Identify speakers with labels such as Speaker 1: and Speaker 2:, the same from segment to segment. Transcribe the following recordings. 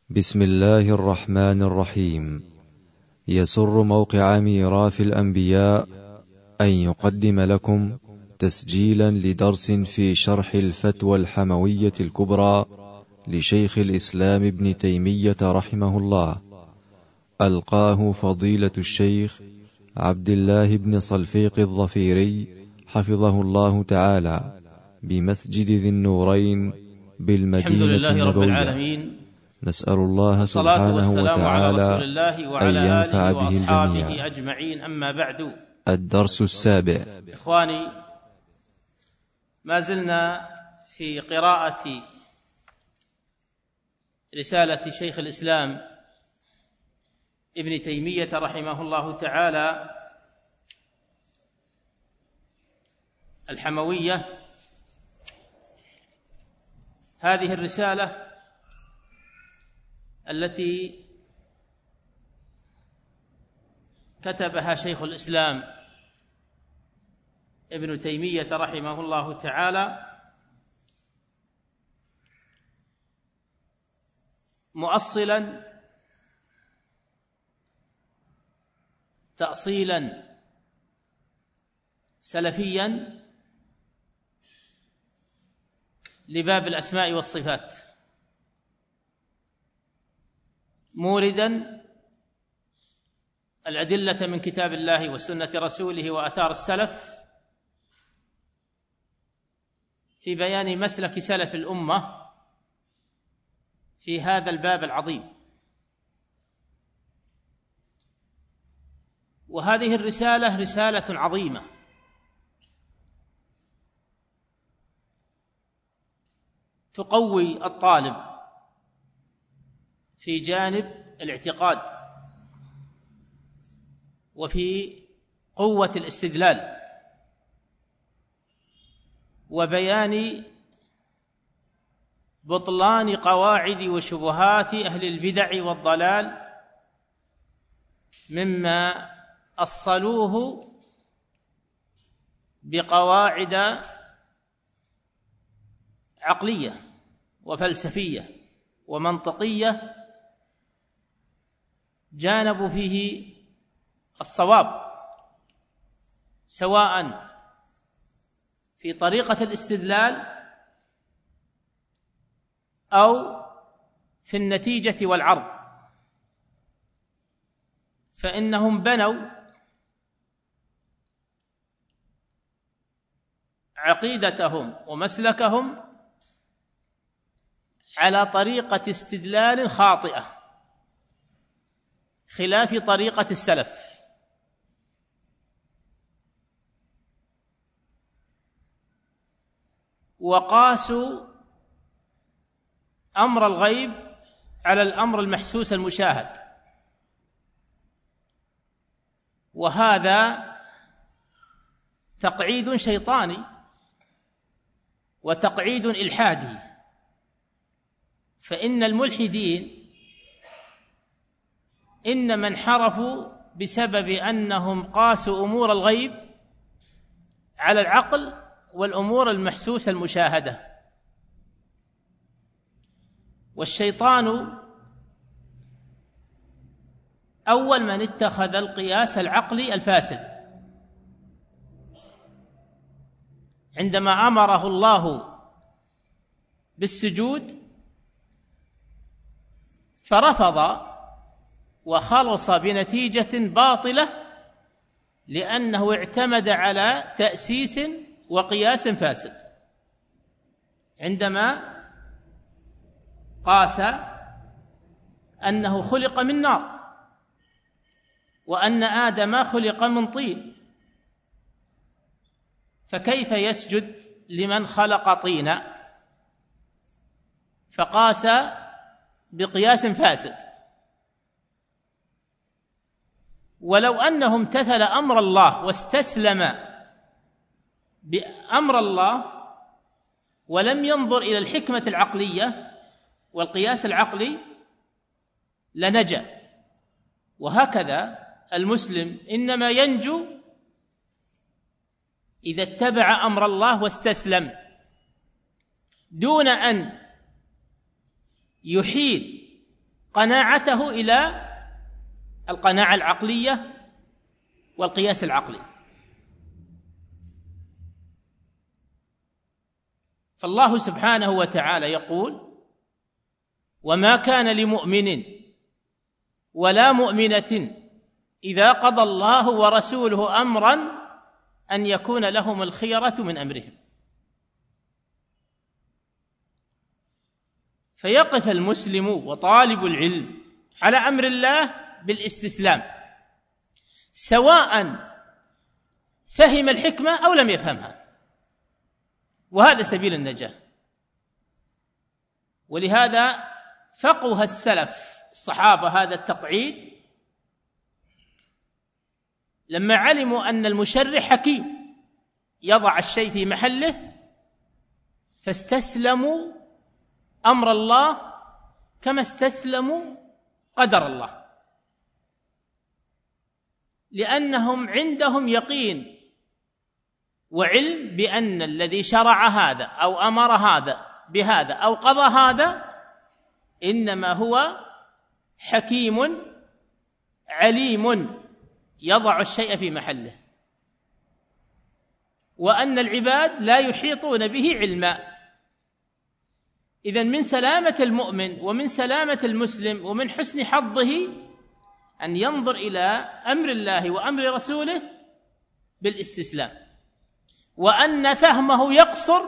Speaker 1: بسم الله الرحمن الرحيم. يسر موقع ميراث الأنبياء أن يقدم لكم تسجيلا لدرس في شرح الفتوى الحموية الكبرى لشيخ الإسلام ابن تيمية رحمه الله، ألقاه فضيلة الشيخ عبد الله بن صلفيق الظفيري حفظه الله تعالى بمسجد ذي النورين بالمدينة النبوية. نسأل الله سبحانه وتعالى أن ينفع به الجميع.
Speaker 2: أجمعين. أما بعد،
Speaker 1: الدرس السابع.
Speaker 2: إخواني، ما زلنا في قراءة رسالة شيخ الإسلام ابن تيمية رحمه الله تعالى الحموية. هذه الرسالة التي كتبها شيخ الإسلام ابن تيمية رحمه الله تعالى مؤصلا تأصيلا سلفيا لباب الأسماء والصفات، موردا الأدلة من كتاب الله وسنة رسوله وآثار السلف في بيان مسلك سلف الأمة في هذا الباب العظيم. وهذه الرسالة رسالة عظيمة تقوي الطالب في جانب الاعتقاد وفي قوة الاستدلال وبيان بطلان قواعد وشبهات أهل البدع والضلال مما أصلوه بقواعد عقلية وفلسفية ومنطقية جانبوا فيه الصواب، سواء في طريقة الاستدلال أو في النتيجة والعرض، فإنهم بنوا عقيدتهم ومسلكهم على طريقة استدلال خاطئة خلاف طريقة السلف. وقاسوا أمر الغيب على الأمر المحسوس المشاهد، وهذا تقعيد شيطاني وتقعيد إلحادي، فإن الملحدين إنما انحرفوا بسبب أنهم قاسوا أمور الغيب على العقل والأمور المحسوسة المشاهدة. والشيطان أول من اتخذ القياس العقلي الفاسد عندما أمره الله بالسجود، فرفض وخلص بنتيجة باطلة لأنه اعتمد على تأسيس وقياس فاسد، عندما قاس أنه خلق من نار وأن آدم خلق من طين، فكيف يسجد لمن خلق طينا؟ فقاس بقياس فاسد. ولو أنه امتثل أمر الله واستسلم بأمر الله ولم ينظر إلى الحكمة العقلية والقياس العقلي لنجا. وهكذا المسلم إنما ينجو إذا اتبع أمر الله واستسلم دون أن يحيل قناعته إلى القناعة العقلية والقياس العقلي. فالله سبحانه وتعالى يقول: وما كان لمؤمن ولا مؤمنة إذا قضى الله ورسوله أمرا أن يكون لهم الخيرة من أمرهم. فيقف المسلم وطالب العلم على أمر الله بالاستسلام، سواء فهم الحكمة أو لم يفهمها، وهذا سبيل النجاة. ولهذا فقه السلف الصحابة هذا التقعيد لما علموا أن المشرع حكيم يضع الشيء في محله، فاستسلموا أمر الله كما استسلموا قدر الله، لأنهم عندهم يقين وعلم بأن الذي شرع هذا أو أمر هذا بهذا أو قضى هذا إنما هو حكيم عليم يضع الشيء في محله، وأن العباد لا يحيطون به علما. إذن من سلامة المؤمن ومن سلامة المسلم ومن حسن حظه أن ينظر إلى أمر الله وأمر رسوله بالاستسلام، وأن فهمه يقصر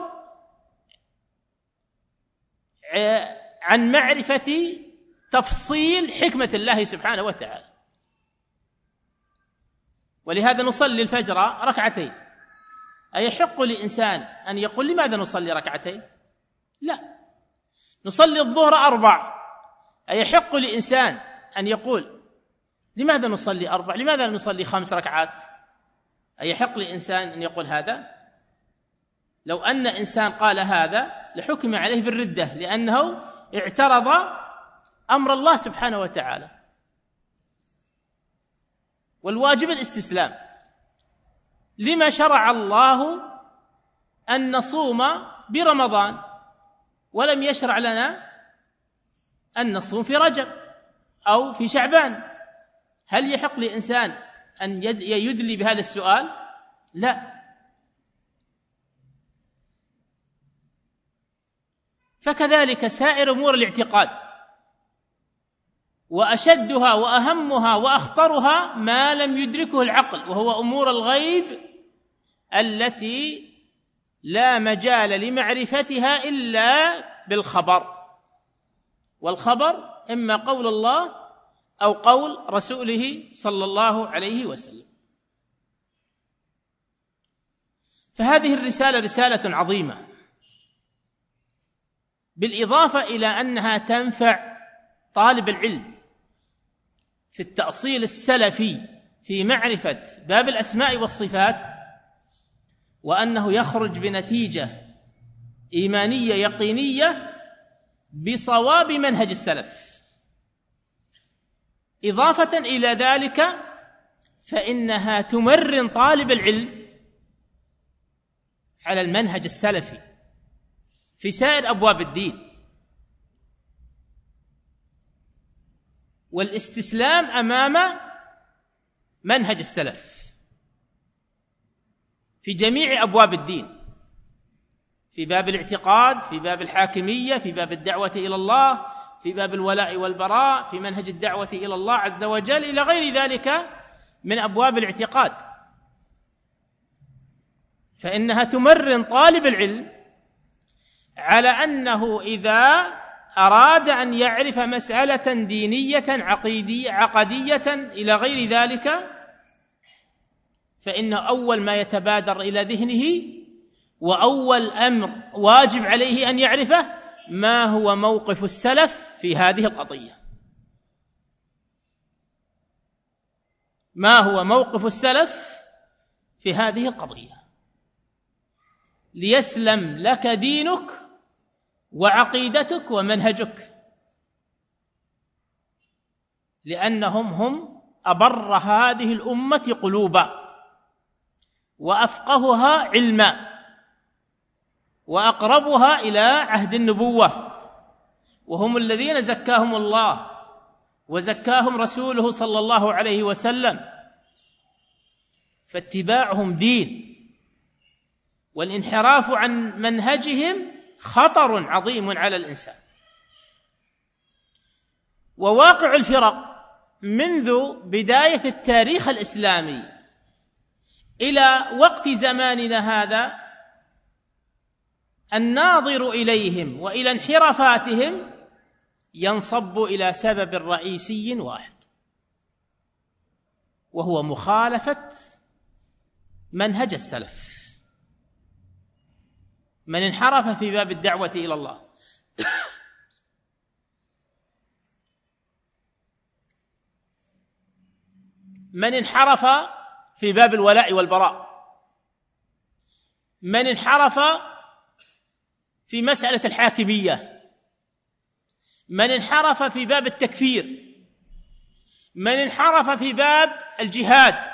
Speaker 2: عن معرفة تفصيل حكمة الله سبحانه وتعالى. ولهذا نصلي الفجر ركعتين، أيحق لإنسان أن يقول لماذا نصلي ركعتين؟ لا. نصلي الظهر 4، أيحق لإنسان أن يقول لماذا نصلي 4؟ لماذا نصلي 5 ركعات؟ أيحق لإنسان أن يقول هذا؟ لو أن إنسان قال هذا لحكم عليه بالردة، لأنه اعترض أمر الله سبحانه وتعالى. والواجب الاستسلام. لما شرع الله أن نصوم برمضان ولم يشرع لنا أن نصوم في رجب أو في شعبان؟ هل يحق لإنسان أن يدلي بهذا السؤال؟ لا. فكذلك سائر أمور الاعتقاد، وأشدها وأهمها وأخطرها ما لم يدركه العقل، وهو أمور الغيب التي لا مجال لمعرفتها إلا بالخبر، والخبر إما قول الله أو قول رسوله صلى الله عليه وسلم. فهذه الرسالة رسالة عظيمة، بالإضافة إلى أنها تنفع طالب العلم في التأصيل السلفي في معرفة باب الأسماء والصفات، وأنه يخرج بنتيجة إيمانية يقينية بصواب منهج السلف. إضافة إلى ذلك فإنها تمرن طالب العلم على المنهج السلفي في سائر أبواب الدين، والاستسلام أمام منهج السلف في جميع أبواب الدين، في باب الاعتقاد، في باب الحاكمية، في باب الدعوة إلى الله، في باب الولاء والبراء، في منهج الدعوة إلى الله عز وجل، إلى غير ذلك من أبواب الاعتقاد. فإنها تمرن طالب العلم على أنه إذا أراد أن يعرف مسألة دينية عقدية إلى غير ذلك، فإن أول ما يتبادر إلى ذهنه وأول أمر واجب عليه أن يعرفه ما هو موقف السلف في هذه القضية، ما هو موقف السلف في هذه القضية، ليسلم لك دينك وعقيدتك ومنهجك، لأنهم هم أبر هذه الأمة قلوبا وأفقهها علما وأقربها إلى عهد النبوة، وهم الذين زكاهم الله وزكاهم رسوله صلى الله عليه وسلم، فاتباعهم دين، والانحراف عن منهجهم خطر عظيم على الإنسان. وواقع الفرق منذ بداية التاريخ الإسلامي إلى وقت زماننا هذا، الناظر إليهم وإلى انحرافاتهم ينصب إلى سبب رئيسي واحد، وهو مخالفة منهج السلف. من انحرف في باب الدعوة إلى الله من انحرف في باب الولاء والبراء، من انحرف في مسألة الحاكمية، من انحرف في باب التكفير، من انحرف في باب الجهاد،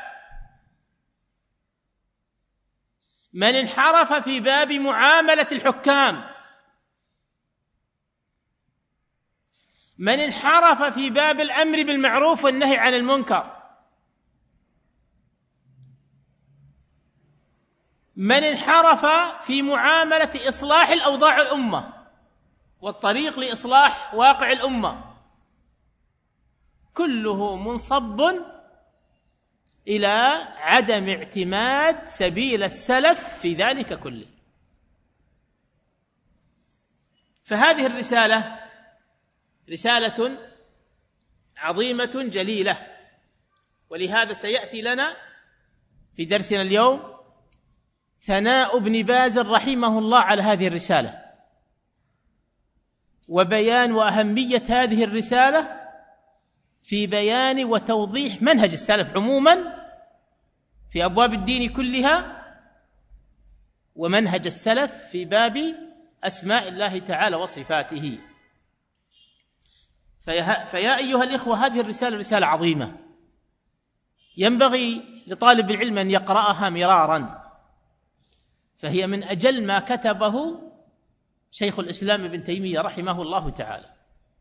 Speaker 2: من انحرف في باب معاملة الحكام، من انحرف في باب الأمر بالمعروف والنهي عن المنكر، من انحرف في معاملة إصلاح الأوضاع الأمة والطريق لإصلاح واقع الأمة، كله منصب إلى عدم اعتماد سبيل السلف في ذلك كله. فهذه الرسالة رسالة عظيمة جليلة، ولهذا سيأتي لنا في درسنا اليوم ثناء ابن باز رحمه الله على هذه الرسالة، وبيان وأهمية هذه الرسالة في بيان وتوضيح منهج السلف عموما في أبواب الدين كلها، ومنهج السلف في باب أسماء الله تعالى وصفاته. فيا أيها الإخوة، هذه الرسالة رسالة عظيمة ينبغي لطالب العلم أن يقرأها مرارا، فهي من أجل ما كتبه شيخ الإسلام ابن تيمية رحمه الله تعالى.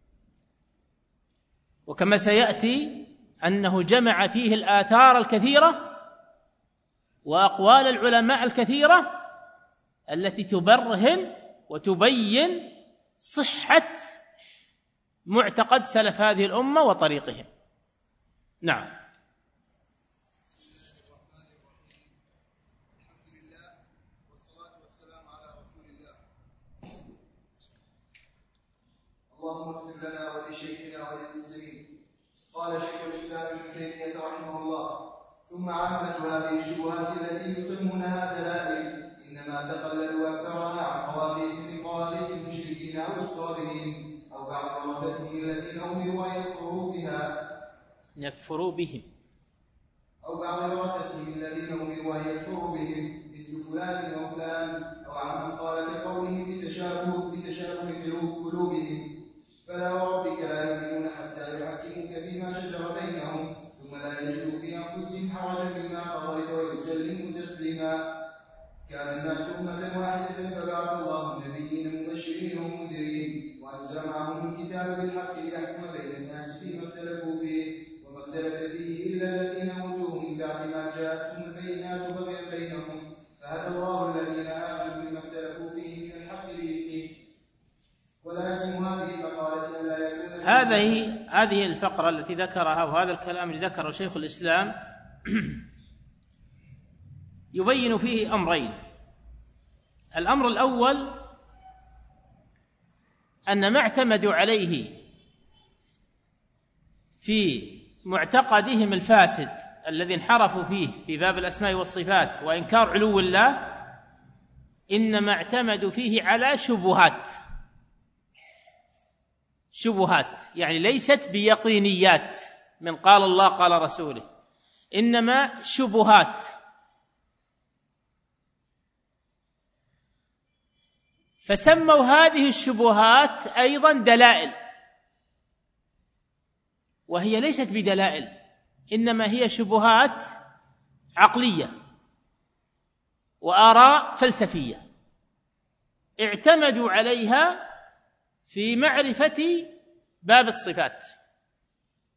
Speaker 2: وكما سيأتي أنه جمع فيه الآثار الكثيرة وأقوال العلماء الكثيرة التي تبرهن وتبين صحة معتقد سلف هذه الأمة وطريقهم. نعم.
Speaker 3: اللهم اغفر لنا ولشيخنا وللمسلمين. قال شيخ الإسلام ابن تيمية رحمه الله: ثم عامة هذه الشبهات التي يسمونها دلائل إنما تقلدوا أكثرها عن قواضيع من قواضيع المشركين أو الصابرين أو بعض ورثتهم الذين أمروا أن
Speaker 2: يكفروا بهم
Speaker 3: أو بعض ورثتهم الذين أمروا أن يكفروا بهم مثل فلان وفلان، أو عمن قال كقولهم بتشابه قلوبهم. فلا وربك لا يؤمنون حتى يحكموك فيما شجر بينهم ثم لا يجدوا في أنفسهم حرجا مما قضيت ويسلموا تسليما. كان الناس أمة واحدة فبعث الله النبيين مبشرين ومنذرين وأنزل معهم الكتاب بالحق ليحكم بين الناس فيما اختلفوا فيه، وما اختلف فيه إلا الذين أوتوه من بعد ما جاءتهم البينات بغيا بينهم، فهدى الله الذين آمنوا بما اختلفوا فيه من الحق بإذنه. ولازم هذه المقالة ألا يكون
Speaker 2: هذه الفقرة التي ذكرها وهذا الكلام اللي ذكره شيخ الإسلام يبين فيه أمرين. الأمر الأول أن ما اعتمدوا عليه في معتقدهم الفاسد الذي انحرفوا فيه في باب الأسماء والصفات وإنكار علو الله، إنما اعتمدوا فيه على شبهات، يعني ليست بيقينيات من قال الله قال رسوله، إنما شبهات. فسموا هذه الشبهات أيضا دلائل، وهي ليست بدلائل، إنما هي شبهات عقلية وآراء فلسفية اعتمدوا عليها في معرفة باب الصفات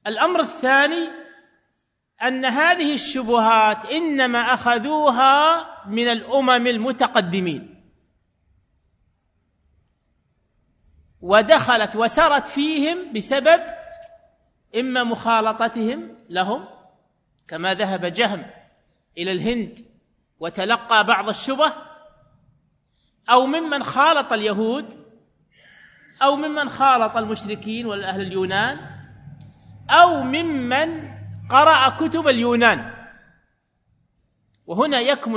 Speaker 2: الأمر الثاني أن هذه الشبهات إنما أخذوها من الأمم المتقدمين، ودخلت وسرت فيهم بسبب إما مخالطتهم لهم، كما ذهب جهم إلى الهند وتلقى بعض الشبه، أو ممن خالط اليهود، أو ممن خالط المشركين والأهل اليونان، أو ممن قرأ كتب اليونان. وهنا يكمن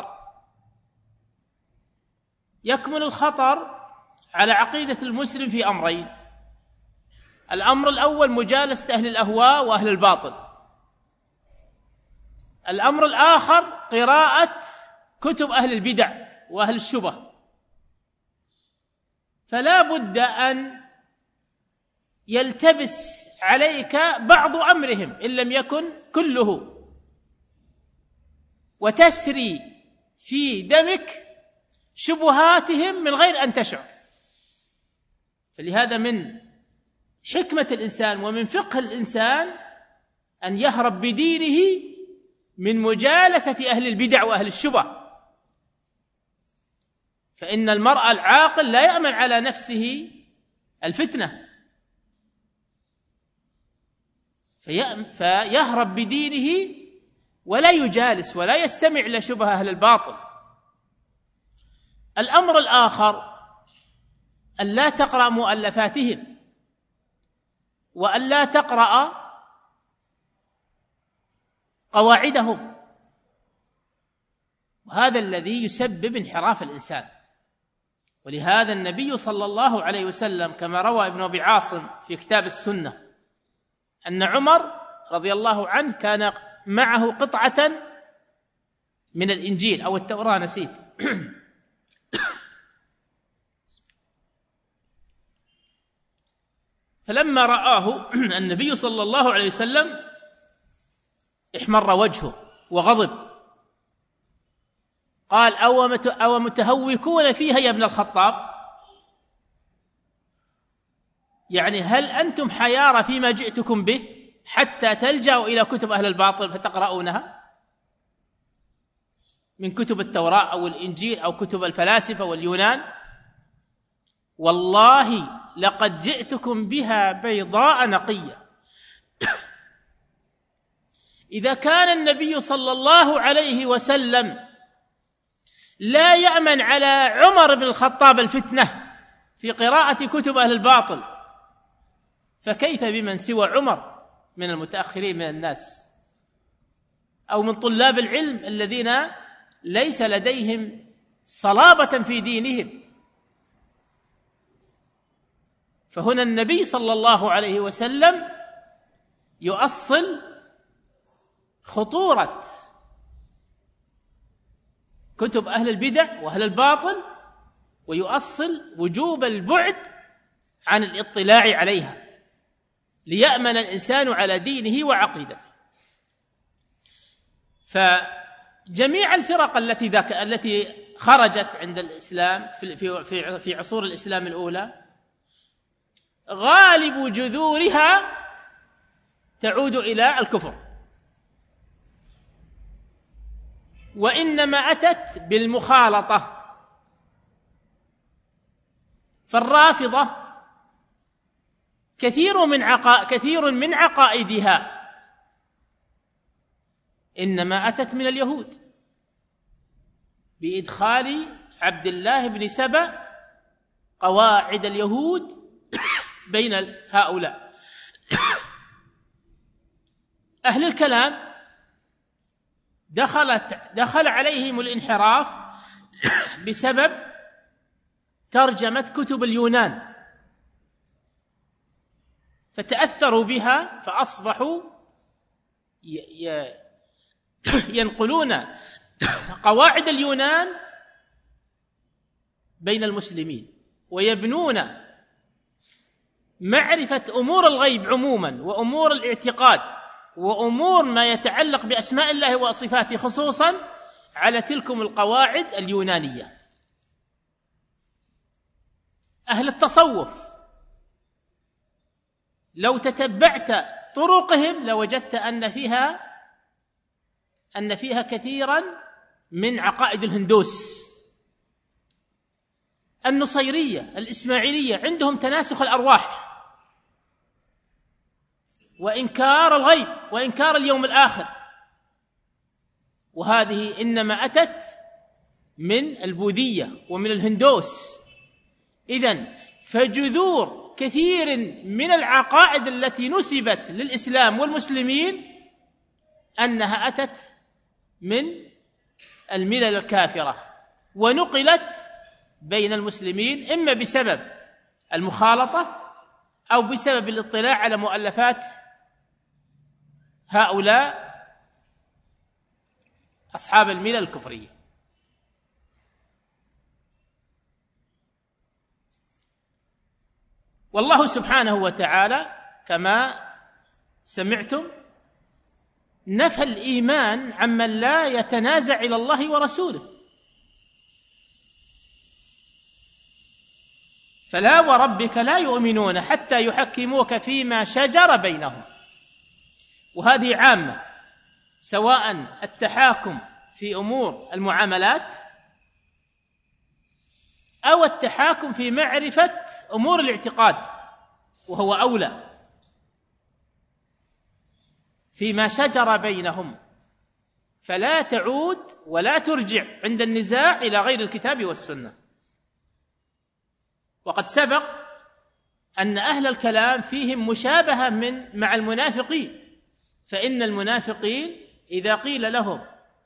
Speaker 2: الخطر على عقيدة المسلم في أمرين: الأمر الأول مجالسة أهل الأهواء وأهل الباطل، الأمر الآخر قراءة كتب أهل البدع وأهل الشبه. فلا بد أن يلتبس عليك بعض أمرهم إن لم يكن كله، وتسري في دمك شبهاتهم من غير أن تشعر. فلهذا من حكمة الإنسان ومن فقه الإنسان أن يهرب بدينه من مجالسة أهل البدع وأهل الشبه، فإن المرء العاقل لا يأمن على نفسه الفتنة، فيهرب بدينه ولا يجالس ولا يستمع لشبه أهل الباطل. الأمر الآخر أن لا تقرأ مؤلفاتهم، وأن لا تقرأ قواعدهم، وهذا الذي يسبب انحراف الإنسان. ولهذا النبي صلى الله عليه وسلم كما روى ابن أبي عاصم في كتاب السنة أن عمر رضي الله عنه كان معه قطعة من الإنجيل أو التوراة، نسيت، فلما رآه النبي صلى الله عليه وسلم احمر وجهه وغضب، قال: أو متهوكون فيها يا ابن الخطاب؟ يعني هل أنتم حيارى فيما جئتكم به حتى تلجأوا إلى كتب أهل الباطل فتقرؤونها من كتب التوراة أو الإنجيل أو كتب الفلاسفة واليونان؟ والله لقد جئتكم بها بيضاء نقية. إذا كان النبي صلى الله عليه وسلم لا يأمن على عمر بن الخطاب الفتنة في قراءة كتب أهل الباطل، فكيف بمن سوى عمر من المتأخرين من الناس أو من طلاب العلم الذين ليس لديهم صلابة في دينهم؟ فهنا النبي صلى الله عليه وسلم يؤصل خطورة كتب أهل البدع وأهل الباطل، ويؤصل وجوب البعد عن الاطلاع عليها ليأمن الإنسان على دينه وعقيدته. فجميع الفرق التي خرجت عند الإسلام في عصور الإسلام الأولى غالب جذورها تعود إلى الكفر، وإنما أتت بالمخالطة. فالرافضة كثير من عقائدها إنما أتت من اليهود بإدخال عبد الله بن سبأ قواعد اليهود بين هؤلاء. أهل الكلام دخل عليهم الانحراف بسبب ترجمة كتب اليونان، فتأثروا بها فأصبحوا ينقلون قواعد اليونان بين المسلمين، ويبنون معرفة أمور الغيب عموما وأمور الاعتقاد وأمور ما يتعلق بأسماء الله وصفاته خصوصا على تلكم القواعد اليونانية. أهل التصوف لو تتبعت طرقهم لوجدت أن فيها كثيرا من عقائد الهندوس. النصيرية الإسماعيلية عندهم تناسخ الأرواح وإنكار الغيب وإنكار اليوم الآخر، وهذه إنما أتت من البوذية ومن الهندوس. إذن فجذور كثير من العقائد التي نسبت للإسلام والمسلمين أنها أتت من الملل الكافرة ونقلت بين المسلمين إما بسبب المخالطة أو بسبب الاطلاع على مؤلفات هؤلاء أصحاب الملل الكفرية. والله سبحانه وتعالى كما سمعتم نفى الإيمان عمن لا يتنازع إلى الله ورسوله، فلا وربك لا يؤمنون حتى يحكموك فيما شجر بينهم. وهذه عامة، سواء التحاكم في أمور المعاملات أو التحاكم في معرفة أمور الاعتقاد، وهو أولى، فيما شجر بينهم، فلا تعود ولا ترجع عند النزاع إلى غير الكتاب والسنة. وقد سبق أن أهل الكلام فيهم مشابهة مع المنافقين، فإن المنافقين إذا قيل لهم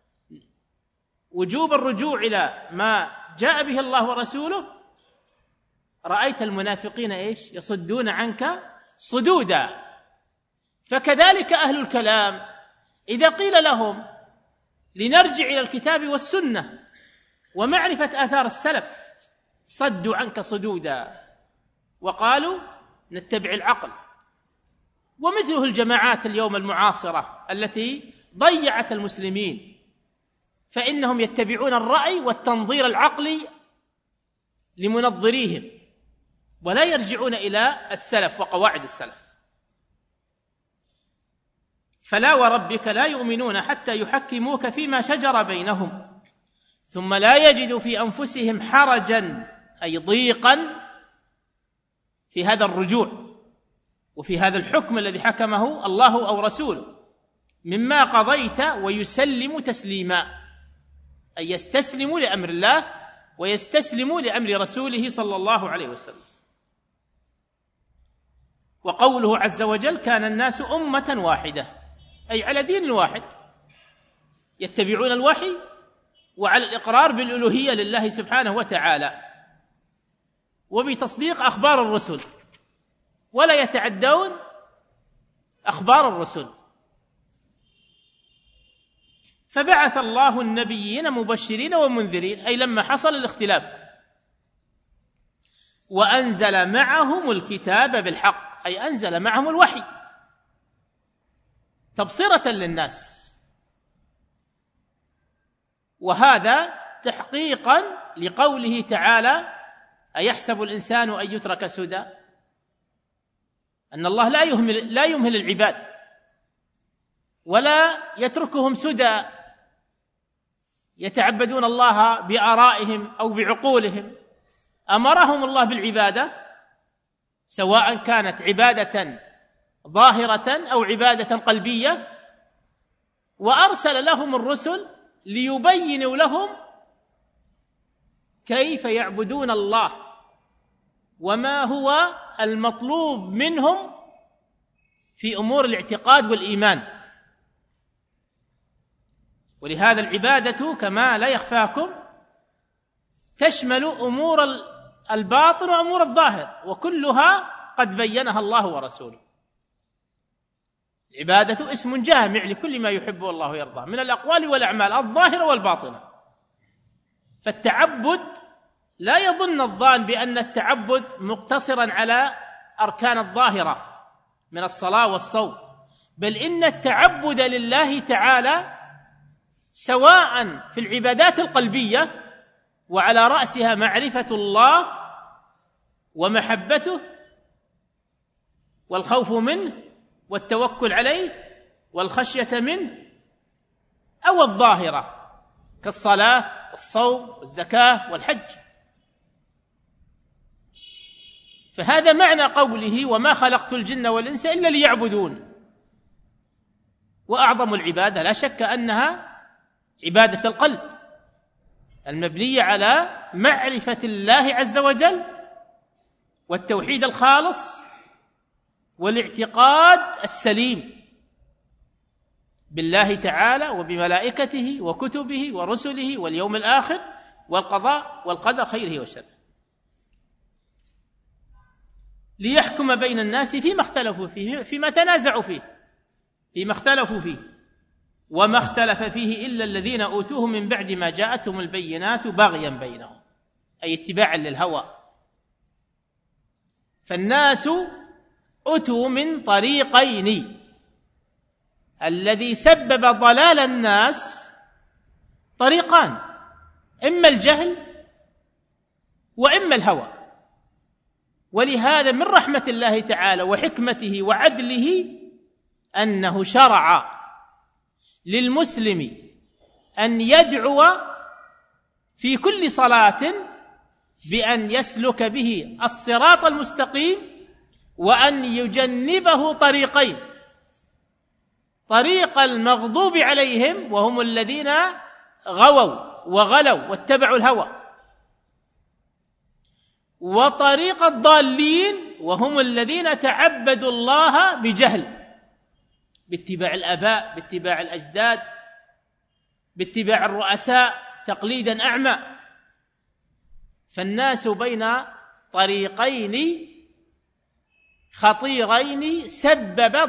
Speaker 2: وجوب الرجوع إلى ما جاء به الله ورسوله رأيت المنافقين يصدون عنك صدودا. فكذلك أهل الكلام إذا قيل لهم لنرجع إلى الكتاب والسنة ومعرفة آثار السلف صدوا عنك صدودا وقالوا نتبع العقل. ومثله الجماعات اليوم المعاصرة التي ضيعت المسلمين، فإنهم يتبعون الرأي والتنظير العقلي لمنظريهم ولا يرجعون إلى السلف وقواعد السلف. فلا وربك لا يؤمنون حتى يحكموك فيما شجر بينهم ثم لا يجدوا في أنفسهم حرجا أي ضيقا في هذا الرجوع وفي هذا الحكم الذي حكمه الله أو رسوله مما قضيت ويسلم تسليما، أي يستسلم لأمر الله ويستسلم لأمر رسوله صلى الله عليه وسلم. وقوله عز وجل كان الناس أمة واحدة، أي على دين واحد يتبعون الوحي وعلى الإقرار بالألوهية لله سبحانه وتعالى وبتصديق أخبار الرسل ولا يتعدون أخبار الرسل. فبعث الله النبيين مبشرين ومنذرين، أي لما حصل الاختلاف، وأنزل معهم الكتاب بالحق، أي أنزل معهم الوحي تبصرة للناس. وهذا تحقيقا لقوله تعالى أيحسب الإنسان أن يترك سدى، أن الله لا يمهل العباد ولا يتركهم سدى يتعبدون الله بآرائهم أو بعقولهم. أمرهم الله بالعبادة سواء كانت عبادة ظاهرة أو عبادة قلبية، وأرسل لهم الرسل ليبينوا لهم كيف يعبدون الله وما هو المطلوب منهم في أمور الاعتقاد والإيمان. ولهذا العبادة كما لا يخفاكم تشمل أمور الباطن وأمور الظاهر، وكلها قد بينها الله ورسوله. العبادة اسم جامع لكل ما يحبه الله ويرضاه من الأقوال والأعمال الظاهرة والباطنة. فالتعبد لا يظن الظان بأن التعبد مقتصرا على أركان الظاهرة من الصلاة والصوم، بل إن التعبد لله تعالى سواء في العبادات القلبية وعلى رأسها معرفة الله ومحبته والخوف منه والتوكل عليه والخشية منه، أو الظاهرة كالصلاة والصوم والزكاة والحج. فهذا معنى قوله وما خلقت الجن والإنس إلا ليعبدون. وأعظم العبادة لا شك أنها عبادة القلب المبنية على معرفة الله عز وجل والتوحيد الخالص والاعتقاد السليم بالله تعالى وبملائكته وكتبه ورسله واليوم الآخر والقضاء والقدر خيره وشره، ليحكم بين الناس فيما اختلفوا فيه، فيما تنازعوا فيه، فيما اختلفوا فيه، وما اختلف فيه إلا الذين أوتوه من بعد ما جاءتهم البينات بغيا بينهم، أي اتباعا للهوى. فالناس أتوا من طريقين، الذي سبب ضلال الناس طريقان، إما الجهل وإما الهوى. ولهذا من رحمة الله تعالى وحكمته وعدله أنه شرع للمسلم أن يدعو في كل صلاة بأن يسلك به الصراط المستقيم، وأن يجنبه طريقين: طريق المغضوب عليهم وهم الذين غووا وغلوا واتبعوا الهوى، وطريق الضالين وهم الذين تعبدوا الله بجهل، باتباع الآباء، باتباع الأجداد، باتباع الرؤساء تقليدا أعمى. فالناس بين طريقين خطيرين سبب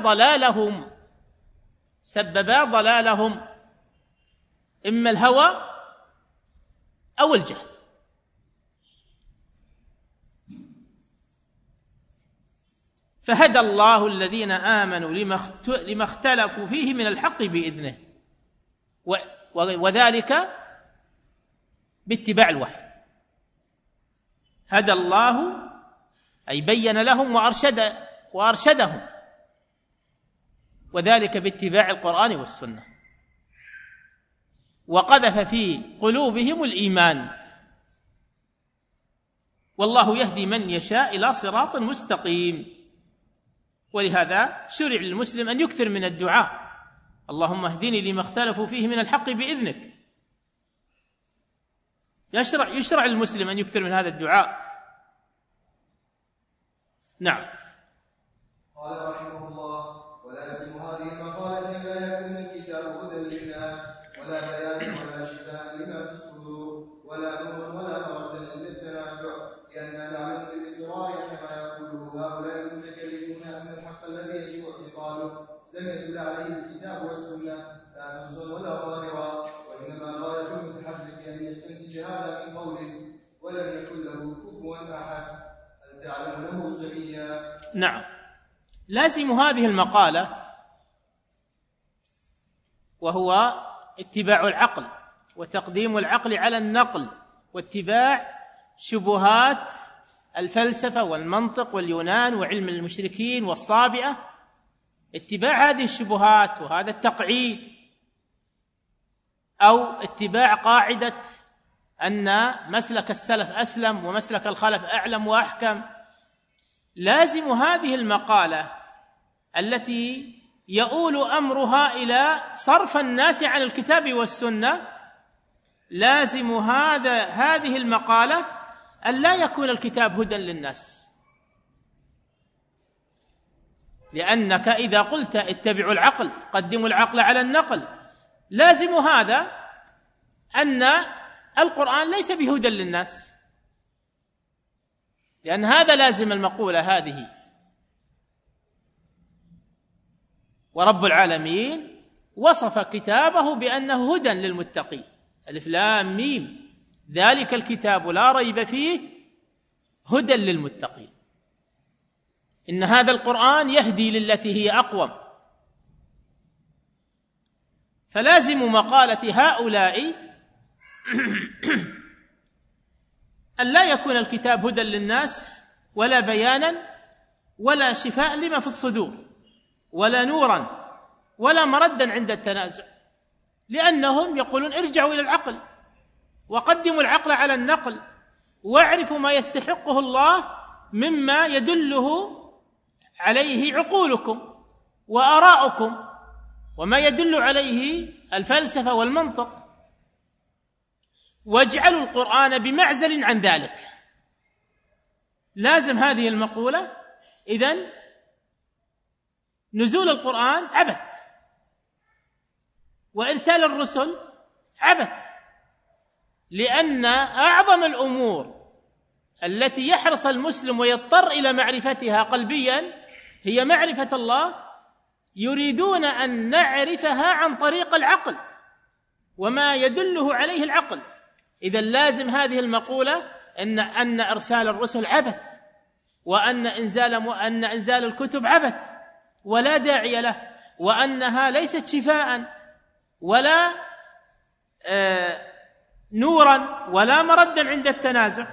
Speaker 2: ضلالهم، إما الهوى أو الجهل. فهدى الله الذين آمنوا لما اختلفوا فيه من الحق بإذنه، وذلك باتباع الوحي. هدى الله أي بين لهم وأرشدهم، وذلك باتباع القرآن والسنة، وقذف في قلوبهم الإيمان، والله يهدي من يشاء إلى صراط مستقيم. ولهذا شرع للمسلم أن يكثر من الدعاء: اللهم اهدني لما اختلفوا فيه من الحق بإذنك. يشرع للمسلم أن يكثر من هذا الدعاء. نعم.
Speaker 3: قال رحمه الله: ولازم هذه المقالة أن لا يكون الكتاب هدى للناس ولا بيان ولا شفاء لما في الصدور ولا نور ولا مردا للتنازع، لأننا نعلم بالاضطرار كما يقوله هؤلاء المتكلفون أن الحق الذي يجب اعتقاده لم يدل عليه الكتاب والسنة لا نصا ولا ظاهرا، وإنما غاية المتحرك أن يستنتج هذا من قوله ولم يكن له كفوا أحد، هل تعلم له سميا.
Speaker 2: نعم. لازم هذه المقالة وهو اتباع العقل وتقديم العقل على النقل، واتباع شبهات الفلسفة والمنطق واليونان وعلم المشركين والصابئة، اتباع هذه الشبهات وهذا التقعيد، أو اتباع قاعدة أن مسلك السلف أسلم ومسلك الخلف أعلم وأحكم. لازم هذه المقالة التي يؤول أمرها إلى صرف الناس عن الكتاب والسنة، لازم هذه المقالة أن لا يكون الكتاب هدى للناس، لأنك إذا قلت اتبعوا العقل قدموا العقل على النقل، لازم هذا أن القرآن ليس بهدى للناس، لأن هذا لازم المقولة هذه. ورب العالمين وصف كتابه بأنه هدى للمتقين، ألف لام ميم، ذلك الكتاب لا ريب فيه هدى للمتقين. إن هذا القرآن يهدي للتي هي أقوم. فلازم مقالة هؤلاء أن لا يكون الكتاب هدى للناس ولا بيانا ولا شفاء لما في الصدور، ولا نورا ولا مردا عند التنازع، لأنهم يقولون ارجعوا إلى العقل وقدموا العقل على النقل، واعرفوا ما يستحقه الله مما يدله عليه عقولكم وآراؤكم وما يدل عليه الفلسفة والمنطق، واجعلوا القرآن بمعزل عن ذلك. لازم هذه المقولة. إذن نزول القرآن عبث، وإرسال الرسل عبث، لأن أعظم الأمور التي يحرص المسلم ويضطر إلى معرفتها قلبيا هي معرفة الله، يريدون أن نعرفها عن طريق العقل وما يدله عليه العقل. إذا لازم هذه المقولة أن إرسال الرسل عبث، وأن إنزال الكتب عبث ولا داعي له، وأنها ليست شفاء ولا نورا ولا مردا عند التنازع.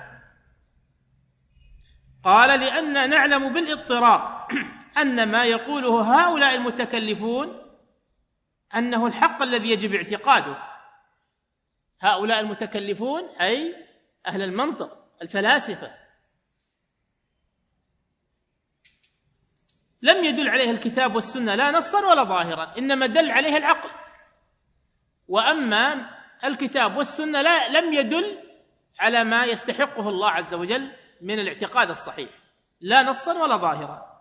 Speaker 2: قال لأن نعلم بالاضطرار أن ما يقوله هؤلاء المتكلفون أنه الحق الذي يجب اعتقاده. هؤلاء المتكلفون أي أهل المنطق الفلاسفة، لم يدل عليه الكتاب والسنة لا نصا ولا ظاهرا، إنما دل عليه العقل. وأما الكتاب والسنة لم يدل على ما يستحقه الله عز وجل من الاعتقاد الصحيح، لا نصا ولا ظاهرا.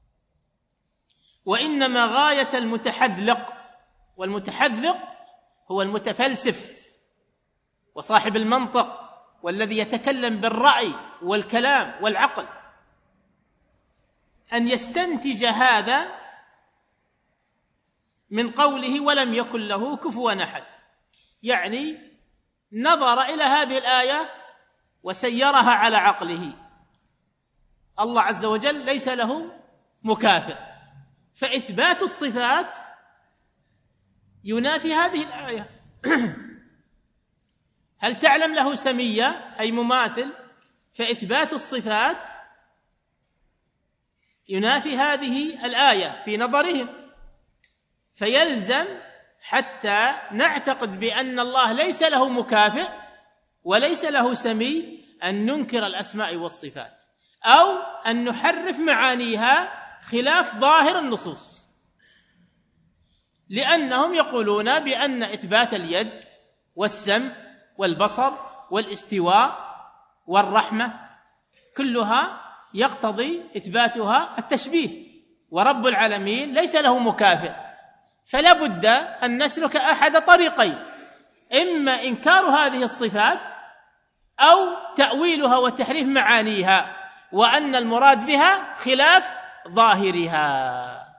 Speaker 2: وإنما غاية المتحذلق، والمتحذلق هو المتفلسف وصاحب المنطق والذي يتكلم بالرأي والكلام والعقل، أن يستنتج هذا من قوله ولم يكن له كفوا أحد، يعني نظر إلى هذه الآية وسيرها على عقله. الله عز وجل ليس له مكافئ، فإثبات الصفات ينافي هذه الآية. هل تعلم له سمية أي مماثل؟ فإثبات الصفات ينافي هذه الآية في نظرهم، فيلزم حتى نعتقد بأن الله ليس له مكافئ وليس له سمي أن ننكر الأسماء والصفات، أو أن نحرف معانيها خلاف ظاهر النصوص، لأنهم يقولون بأن إثبات اليد والسمع والبصر والاستواء والرحمة كلها يقتضي إثباتها التشبيه، ورب العالمين ليس له مكافئ، فلا بد أن نسلك أحد طريقين: إما إنكار هذه الصفات أو تأويلها وتحريف معانيها، وأن المراد بها خلاف ظاهرها.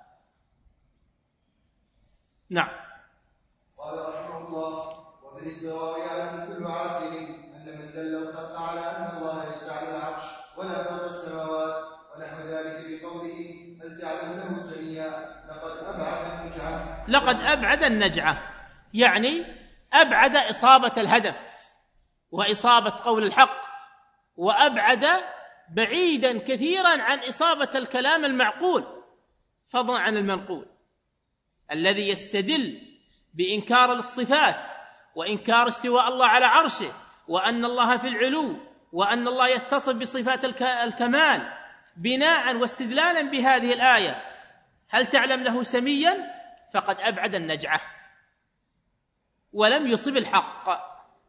Speaker 2: نعم.
Speaker 3: قال رحمه الله: وبالاضطرار يعلم كل عاقل أن من دل الخلق على أن الله ليس على العرش ولا فوق السماوات ونحو ذلك بقوله هل تعلم له سميا لقد
Speaker 2: أبعد النجعة، يعني أبعد إصابة الهدف وإصابة قول الحق، وأبعد بعيدا كثيرا عن إصابة الكلام المعقول فضلا عن المنقول، الذي يستدل بإنكار الصفات وإنكار استواء الله على عرشه، وأن الله في العلو، وأن الله يتصف بصفات الكمال، بناء واستدلالا بهذه الآية هل تعلم له سميا، فقد أبعد النجعة ولم يصب الحق،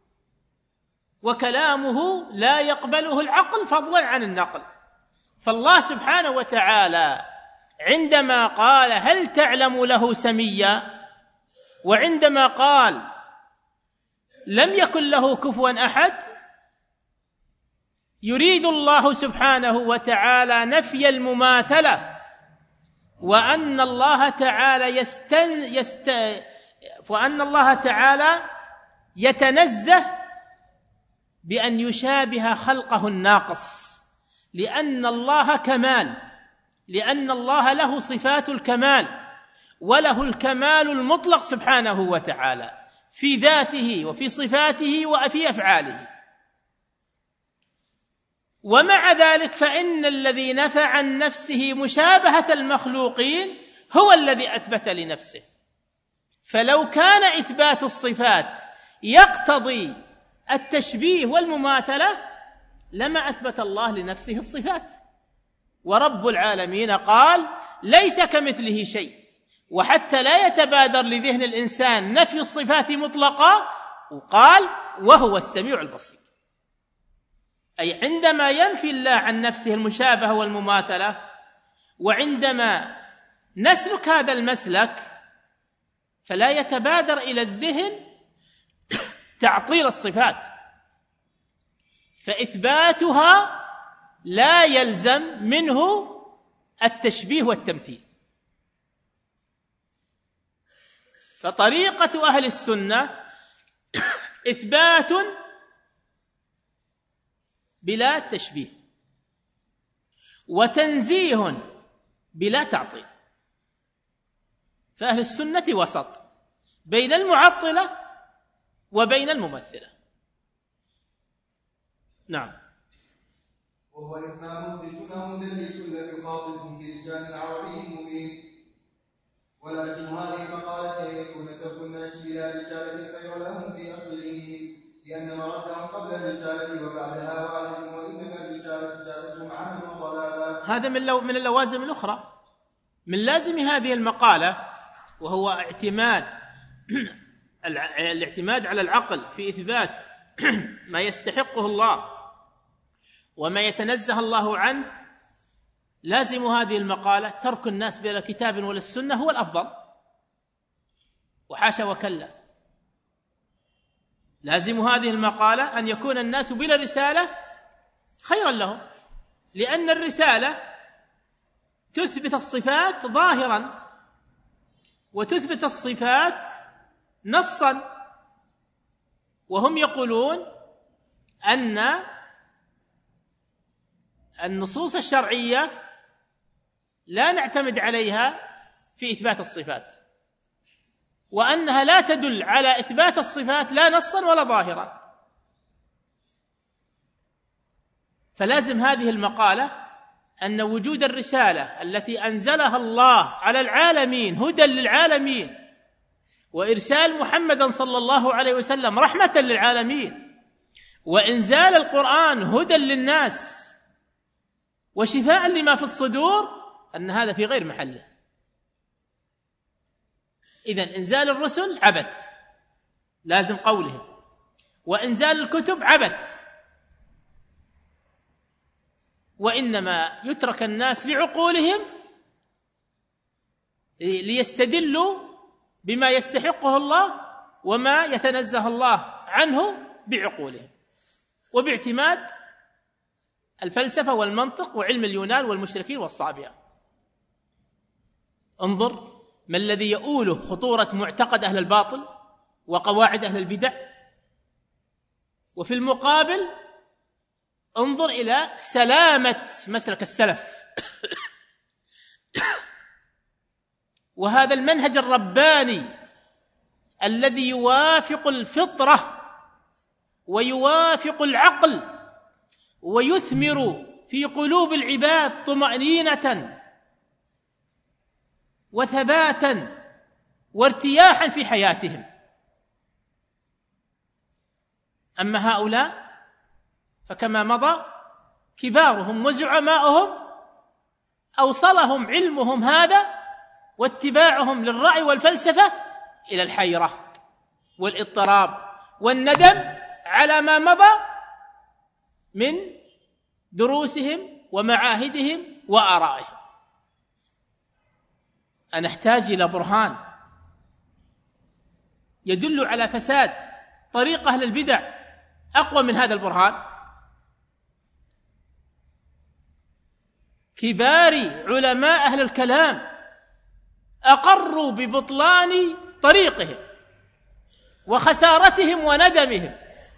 Speaker 2: وكلامه لا يقبله العقل فضلا عن النقل. فالله سبحانه وتعالى عندما قال هل تعلم له سميا، وعندما قال لم يكن له كفوا أحد، يريد الله سبحانه وتعالى نفي المماثلة، وأن الله تعالى يتنزه بأن يشابه خلقه الناقص، لأن الله كمال، لأن الله له صفات الكمال، وله الكمال المطلق سبحانه وتعالى في ذاته وفي صفاته وفي أفعاله. ومع ذلك فإن الذي نفى عن نفسه مشابهة المخلوقين هو الذي أثبت لنفسه. فلو كان إثبات الصفات يقتضي التشبيه والمماثلة لما أثبت الله لنفسه الصفات. ورب العالمين قال ليس كمثله شيء، وحتى لا يتبادر لذهن الإنسان نفي الصفات مطلقا وقال وهو السميع البصير، أي عندما ينفي الله عن نفسه المشابهة والمماثلة، وعندما نسلك هذا المسلك فلا يتبادر إلى الذهن تعطيل الصفات، فإثباتها لا يلزم منه التشبيه والتمثيل. فطريقة أهل السنة إثبات بلا تشبيه وتنزيه بلا تعطيل. فأهل السنة وسط بين المعطلة وبين الممثلة. نعم.
Speaker 3: وهو إما مخرج أو مدلس لم يخاطبهم بلسان عربي مبين. ولازم هذه المقالة أن يكون ترك الناس بلا رسالة خير لهم في أصل دينهم، لأن مردهم قبل الرسالة وبعدها واحد، وإنما الرسالة زادتهم عملا وضلالا.
Speaker 2: هذا من اللوازم الأخرى. من لازم هذه المقالة وهو الاعتماد على العقل في إثبات ما يستحقه الله وما يتنزه الله عنه، لازم هذه المقالة ترك الناس بلا كتاب ولا السنة هو الأفضل، وحاشا وكلا. لازم هذه المقالة أن يكون الناس بلا رسالة خيرا لهم، لأن الرسالة تثبت الصفات ظاهرا وتثبت الصفات نصا، وهم يقولون أن النصوص الشرعية لا نعتمد عليها في إثبات الصفات، وأنها لا تدل على إثبات الصفات لا نصا ولا ظاهرا. فلازم هذه المقالة أن وجود الرسالة التي أنزلها الله على العالمين هدى للعالمين، وإرسال محمد صلى الله عليه وسلم رحمة للعالمين، وإنزال القرآن هدى للناس وشفاء لما في الصدور، أن هذا في غير محله. إذن إنزال الرسل عبث لازم قولهم، وإنزال الكتب عبث، وإنما يترك الناس لعقولهم ليستدلوا بما يستحقه الله وما يتنزه الله عنه بعقولهم، وباعتماد الفلسفة والمنطق وعلم اليونان والمشركين والصابئة. انظر ما الذي يؤوله خطورة معتقد أهل الباطل وقواعد أهل البدع، وفي المقابل انظر إلى سلامة مسلك السلف وهذا المنهج الرباني الذي يوافق الفطرة ويوافق العقل ويثمر في قلوب العباد طمأنينة وثباتا وارتياحا في حياتهم. أما هؤلاء فكما مضى كبارهم وزعماؤهم أوصلهم علمهم هذا واتباعهم للرأي والفلسفة إلى الحيرة والاضطراب والندم على ما مضى من دروسهم ومعاهدهم وآرائهم. أنا أحتاج إلى برهان يدل على فساد طريق أهل البدع أقوى من هذا البرهان. كبار علماء أهل الكلام أقروا ببطلان طريقهم وخسارتهم وندمهم.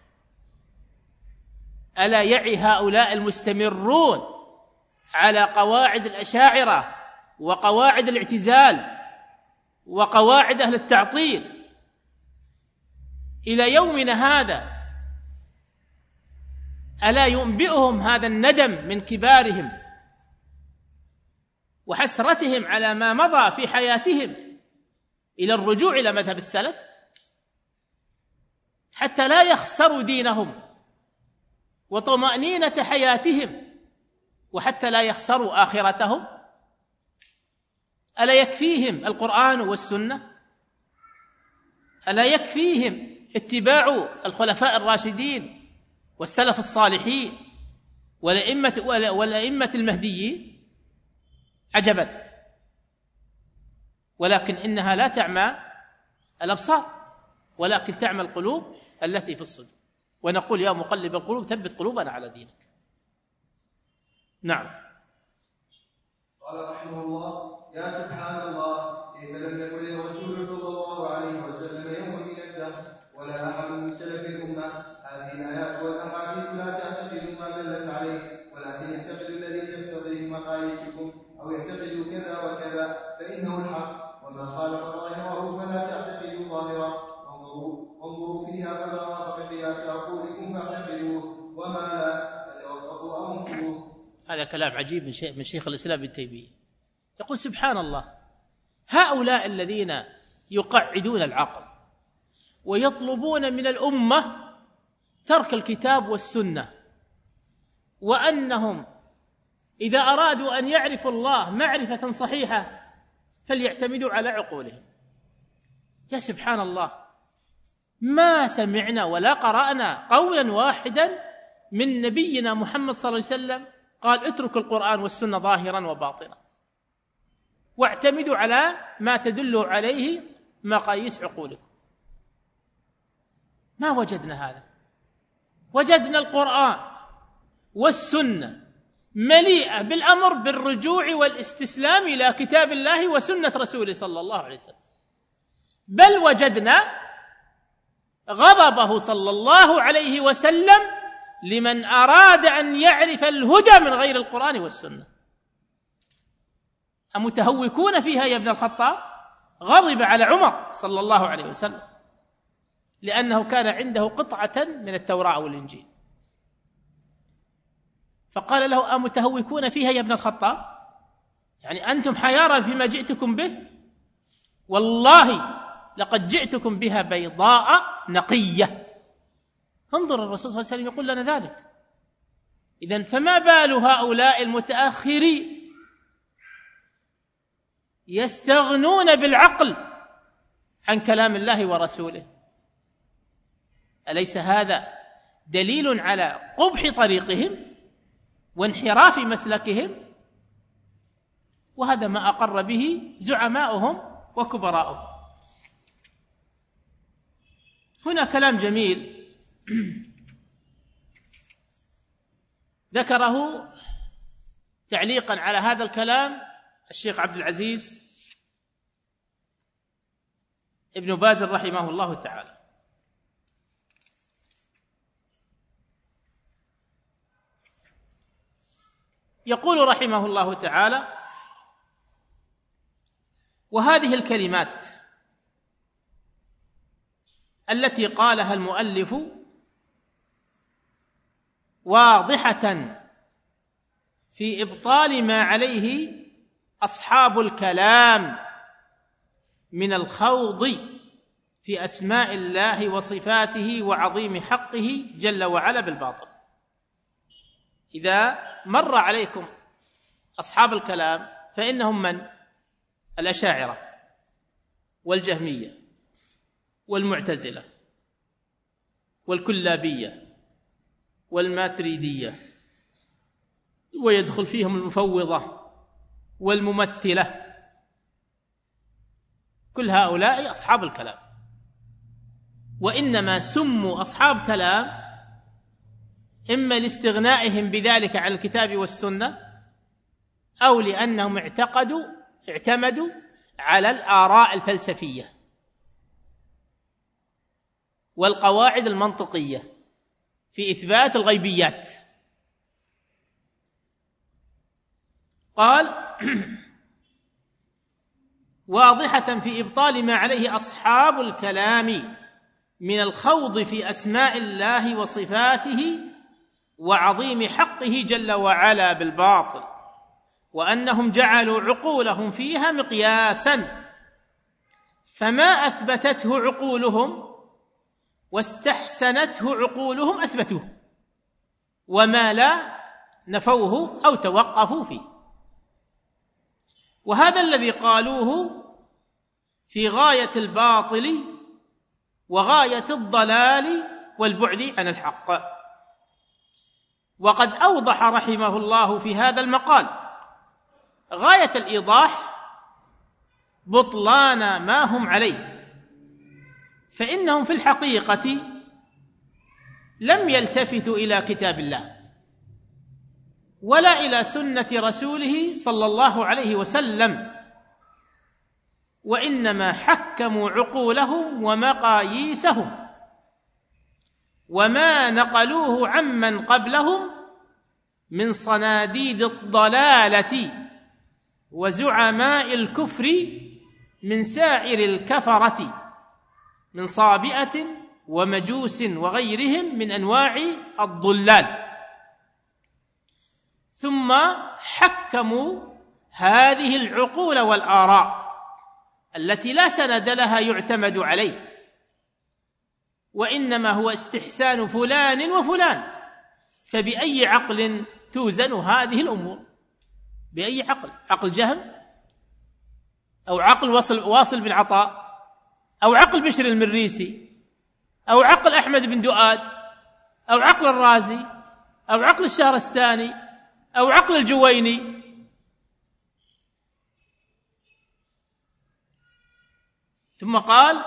Speaker 2: ألا يعي هؤلاء المستمرون على قواعد الأشاعرة وقواعد الاعتزال وقواعد أهل التعطيل إلى يومنا هذا، ألا ينبئهم هذا الندم من كبارهم وحسرتهم على ما مضى في حياتهم إلى الرجوع إلى مذهب السلف حتى لا يخسروا دينهم وطمأنينة حياتهم وحتى لا يخسروا آخرتهم؟ ألا يكفيهم القرآن والسنة؟ ألا يكفيهم اتباع الخلفاء الراشدين والسلف الصالحين والأئمة المهديين؟ عجبا. ولكن إنها لا تعمى الأبصار ولكن تعمى القلوب التي في الصدور. ونقول يا مقلب القلوب ثبت قلوبنا على دينك. نعم.
Speaker 3: قال رحمه الله: يا سبحان الله، كيف لم يكن الرسول صلى الله عليه وسلم يوم من الدهر ولا أحد من سلف الأمة هذه الآيات والأحاديث لا تعتقد ما دلت عليه، ولكن اعتقد الذي تقتضيه مقاييسكم، أو اعتقدوا كذا وكذا فإنه الحق، وما خالف ظاهره فلا تعتقدوا ظاهره. وانظروا فيها، فما وافق قياس عقولكم فاعتقدوه، وما لا فتوقفوا أو انفروه.
Speaker 2: هذا كلام عجيب من شيخ الإسلام ابن تيمية. يقول سبحان الله، هؤلاء الذين يقعدون العقل ويطلبون من الأمة ترك الكتاب والسنة، وأنهم إذا أرادوا أن يعرفوا الله معرفة صحيحة فليعتمدوا على عقولهم. يا سبحان الله، ما سمعنا ولا قرأنا قولا واحدا من نبينا محمد صلى الله عليه وسلم قال اتركوا القرآن والسنة ظاهرا وباطنا واعتمدوا على ما تدل عليه مقاييس عقولكم. ما وجدنا هذا. وجدنا القرآن والسنة مليئة بالأمر بالرجوع والاستسلام إلى كتاب الله وسنة رسوله صلى الله عليه وسلم، بل وجدنا غضبه صلى الله عليه وسلم لمن أراد أن يعرف الهدى من غير القرآن والسنة. أمتهوكون فيها يا ابن الخطاب؟ غضب على عمر صلى الله عليه وسلم لأنه كان عنده قطعة من التوراة والإنجيل، فقال له أمتهوكون فيها يا ابن الخطاب؟ يعني أنتم حيارى فيما جئتكم به؟ والله لقد جئتكم بها بيضاء نقية. انظر الرسول صلى الله عليه وسلم يقول لنا ذلك. إذن فما بال هؤلاء المتأخرين يستغنون بالعقل عن كلام الله ورسوله؟ أليس هذا دليل على قبح طريقهم وانحراف مسلكهم؟ وهذا ما أقر به زعماؤهم وكبراؤهم. هنا كلام جميل ذكره تعليقا على هذا الكلام الشيخ عبد العزيز ابن باز رحمه الله تعالى. يقول رحمه الله تعالى: وهذه الكلمات التي قالها المؤلف واضحة في إبطال ما عليه أصحاب الكلام من الخوض في أسماء الله وصفاته وعظيم حقه جل وعلا بالباطل. إذا مر عليكم أصحاب الكلام فإنهم من؟ الأشاعرة والجهمية والمعتزلة والكلابية والماتريدية، ويدخل فيهم المفوضة والممثلة. كل هؤلاء أصحاب الكلام، وإنما سموا أصحاب كلام إما لاستغنائهم بذلك عن الكتاب والسنة، أو لأنهم اعتمدوا على الآراء الفلسفية والقواعد المنطقية في إثبات الغيبيات. قال: واضحة في إبطال ما عليه أصحاب الكلام من الخوض في أسماء الله وصفاته وعظيم حقه جل وعلا بالباطل، وأنهم جعلوا عقولهم فيها مقياسا، فما أثبتته عقولهم واستحسنته عقولهم أثبتوه، وما لا نفوه أو توقفوا فيه. وهذا الذي قالوه في غاية الباطل وغاية الضلال والبعد عن الحق. وقد أوضح رحمه الله في هذا المقال غاية الإيضاح بطلان ما هم عليه، فإنهم في الحقيقة لم يلتفتوا إلى كتاب الله ولا إلى سنة رسوله صلى الله عليه وسلم، وإنما حكموا عقولهم ومقاييسهم وما نقلوه عمن قبلهم من صناديد الضلالة وزعماء الكفر من سائر الكفرة من صابئة ومجوس وغيرهم من أنواع الضلال، ثم حكموا هذه العقول والآراء التي لا سند لها يعتمد عليه، وإنما هو استحسان فلان وفلان. فبأي عقل توزن هذه الأمور؟ بأي عقل؟ عقل جهم؟ أو عقل واصل بن عطاء؟ أو عقل بشر المريسي؟ أو عقل أحمد بن دؤاد؟ أو عقل الرازي؟ أو عقل الشهرستاني؟ أو عقل الجويني؟ ثم قال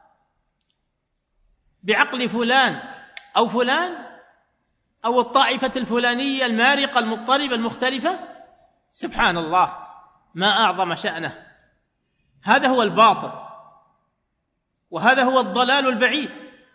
Speaker 2: بعقل فلان أو فلان أو الطائفة الفلانية المارقة المضطربة المختلفة. سبحان الله، ما أعظم شأنه. هذا هو الباطل، وهذا هو الضلال البعيد.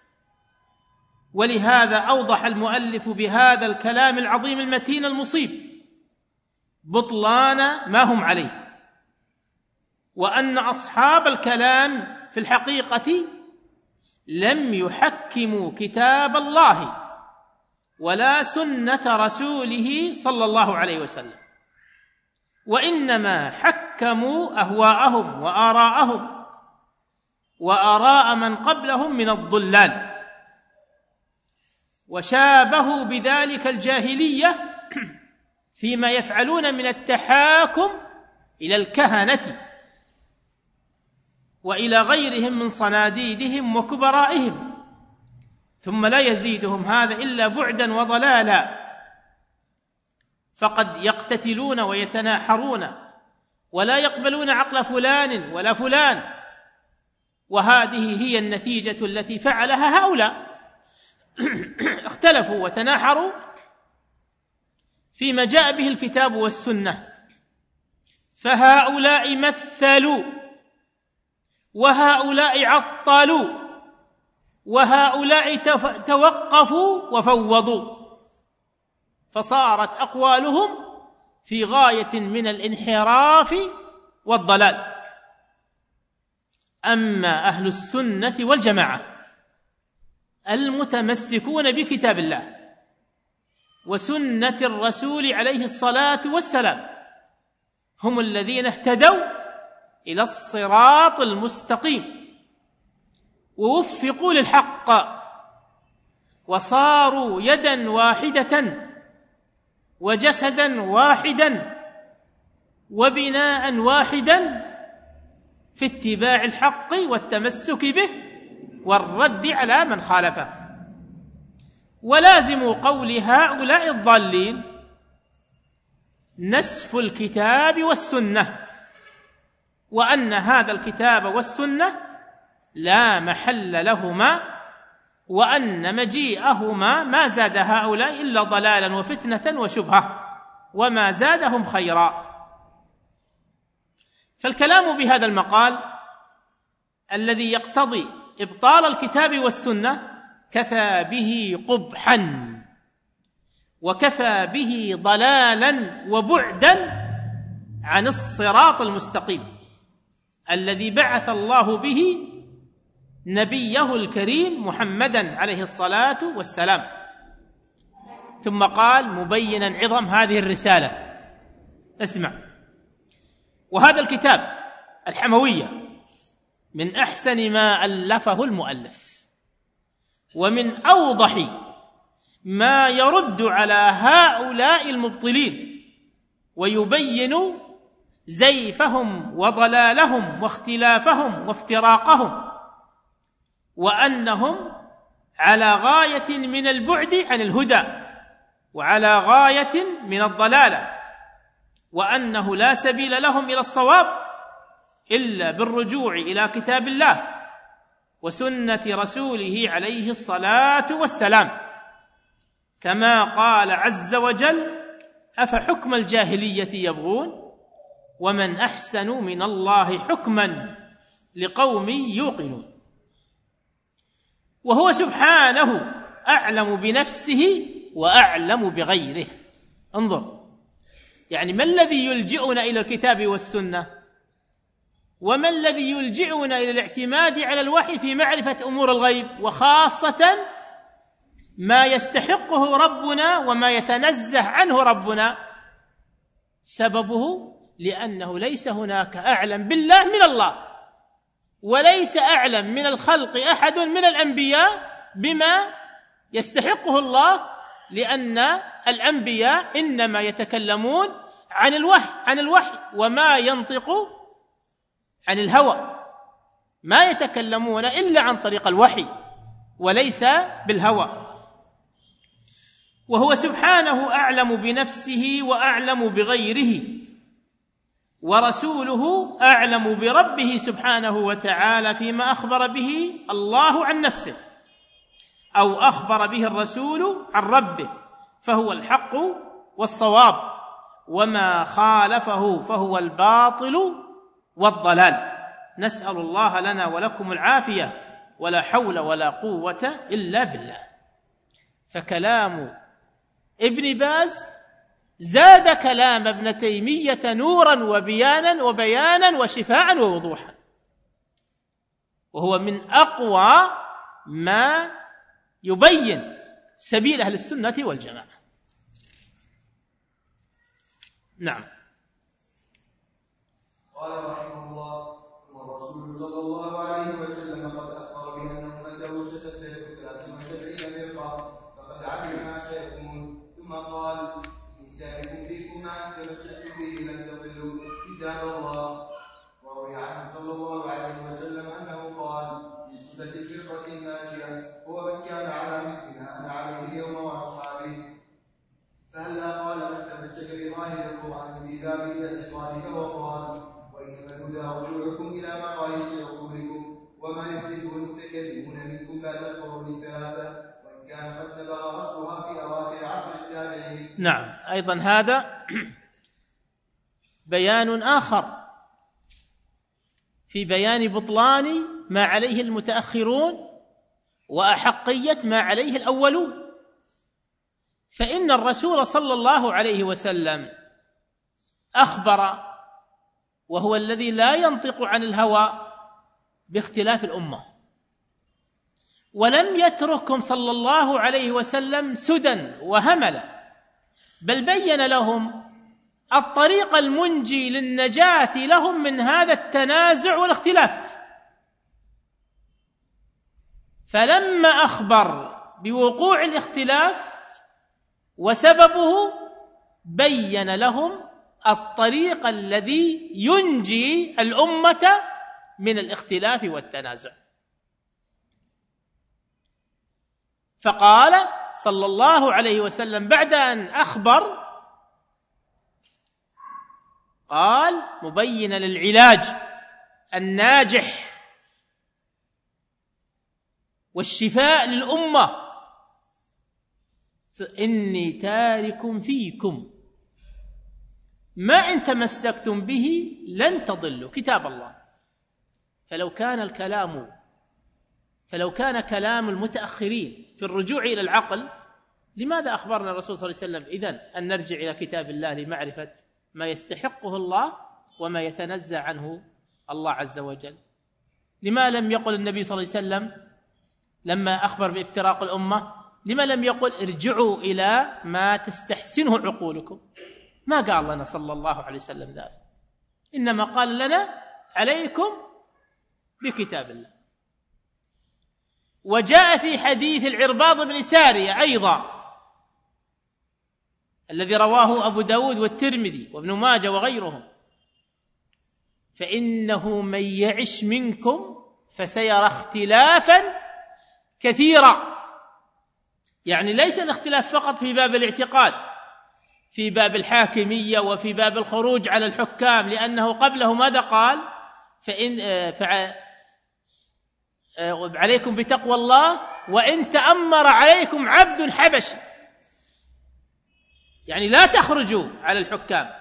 Speaker 2: ولهذا أوضح المؤلف بهذا الكلام العظيم المتين المصيب بطلان ما هم عليه، وأن أصحاب الكلام في الحقيقة لم يحكموا كتاب الله ولا سنة رسوله صلى الله عليه وسلم، وإنما حكموا أهواءهم وآراءهم وآراء من قبلهم من الضلال، وشابهوا بذلك الجاهلية فيما يفعلون من التحاكم إلى الكهنة وإلى غيرهم من صناديدهم وكبرائهم، ثم لا يزيدهم هذا إلا بعدا وضلالا، فقد يقتتلون ويتناحرون ولا يقبلون عقل فلان ولا فلان. وهذه هي النتيجة التي فعلها هؤلاء. اختلفوا وتناحروا فيما جاء به الكتاب والسنة، فهؤلاء مثلوا وهؤلاء عطلوا وهؤلاء توقفوا وفوضوا، فصارت أقوالهم في غاية من الانحراف والضلال. أما أهل السنة والجماعة المتمسكون بكتاب الله وسنة الرسول عليه الصلاة والسلام هم الذين اهتدوا إلى الصراط المستقيم ووفقوا للحق وصاروا يدا واحدة وجسدا واحدا وبناء واحدا في اتباع الحق والتمسك به والرد على من خالفه. ولازم قول هؤلاء الضالين نسف الكتاب والسنة، وأن هذا الكتاب والسنة لا محل لهما، وأن مجيئهما ما زاد هؤلاء إلا ضلالا وفتنة وشبهة وما زادهم خيرا. فالكلام بهذا المقال الذي يقتضي إبطال الكتاب والسنة كفى به قبحا وكفى به ضلالا وبعدا عن الصراط المستقيم الذي بعث الله به نبيه الكريم محمدا عليه الصلاة والسلام. ثم قال مبينا عظم هذه الرسالة: اسمع. وهذا الكتاب الحموية من أحسن ما ألفه المؤلف، ومن أوضح ما يرد على هؤلاء المبطلين ويبين زيفهم وضلالهم واختلافهم وافتراقهم، وأنهم على غاية من البعد عن الهدى وعلى غاية من الضلالة، وأنه لا سبيل لهم إلى الصواب إلا بالرجوع إلى كتاب الله وسنة رسوله عليه الصلاة والسلام، كما قال عز وجل: أفحكم الجاهلية يبغون ومن أحسن من الله حكما لقوم يوقنون. وهو سبحانه أعلم بنفسه وأعلم بغيره. انظر، يعني ما الذي يلجئنا إلى الكتاب والسنة؟ وما الذي يلجئنا إلى الاعتماد على الوحي في معرفة أمور الغيب، وخاصة ما يستحقه ربنا وما يتنزه عنه ربنا؟ سببه لأنه ليس هناك أعلم بالله من الله، وليس أعلم من الخلق أحد من الأنبياء بما يستحقه الله، لأن الأنبياء إنما يتكلمون عن الوحي وما ينطق عن الهوى، ما يتكلمون إلا عن طريق الوحي وليس بالهوى. وهو سبحانه أعلم بنفسه وأعلم بغيره، ورسوله أعلم بربه سبحانه وتعالى فيما أخبر به الله عن نفسه أو أخبر به الرسول عن ربه، فهو الحق والصواب، وما خالفه فهو الباطل والضلال. نسأل الله لنا ولكم العافية، ولا حول ولا قوة إلا بالله. فكلام ابن باز زاد كلام ابن تيمية نورا وبيانا وشفاء ووضوحا، وهو من أقوى ما يبين سبيل أهل السنة والجماعة. نعم.
Speaker 3: قال رحمه الله: ثم الرسول صلى الله عليه وسلم قد أخبر بأن أمته ستفترق 73 فرقة، فقد علم ما سيكون، ثم قال: إني تارك فيكم ما إن تمسكتم به لن تضلوا كتاب الله. وروي عنه صلى الله عليه وسلم أنه قال في صفة الفرقة الناجية: هو من كان على مثل ما أنا عليه اليوم وأصحابي. فهلا قال من تمسك بظاهر القرآن في باب الاعتقاد فهو قال: وإنما الهدى رجوعكم إلى مقاييس عقولكم وما يحدثه المتكلمون منكم بعد القرون الثلاثة، وإن كان قد نبغ أصلها في أواخر عصر التابعين.
Speaker 2: نعم، أيضا هذا بيان آخر في بيان بطلان ما عليه المتأخرون وأحقية ما عليه الأولون. فإن الرسول صلى الله عليه وسلم أخبر، وهو الذي لا ينطق عن الهوى، باختلاف الأمة، ولم يتركهم صلى الله عليه وسلم سدى وهملا، بل بين لهم الطريق المنجي للنجاة لهم من هذا التنازع والاختلاف. فلما أخبر بوقوع الاختلاف وسببه بين لهم الطريق الذي ينجي الأمة من الاختلاف والتنازع. فقال صلى الله عليه وسلم بعد أن أخبر، قال مبينا للعلاج الناجح والشفاء للأمة: فإني تارك فيكم ما إن تمسكتم به لن تضلوا كتاب الله. فلو كان كلام المتأخرين في الرجوع إلى العقل، لماذا أخبرنا الرسول صلى الله عليه وسلم إذن أن نرجع إلى كتاب الله لمعرفة ما يستحقه الله وما يتنزه عنه الله عز وجل؟ لما لم يقل النبي صلى الله عليه وسلم لما أخبر بافتراق الأمة، لما لم يقل ارجعوا إلى ما تستحسنه عقولكم؟ ما قال لنا صلى الله عليه وسلم ذلك، إنما قال لنا عليكم بكتاب الله. وجاء في حديث العرباض بن سارية أيضا الذي رواه أبو داود والترمذي وابن ماجه وغيرهم: فإنه من يعش منكم فسيرى اختلافا كثيرا. يعني ليس الاختلاف فقط في باب الاعتقاد، في باب الحاكمية وفي باب الخروج على الحكام، لأنه قبله ماذا قال؟ عليكم بتقوى الله وإن تأمر عليكم عبد حبشي، يعني لا تخرجوا على الحكام.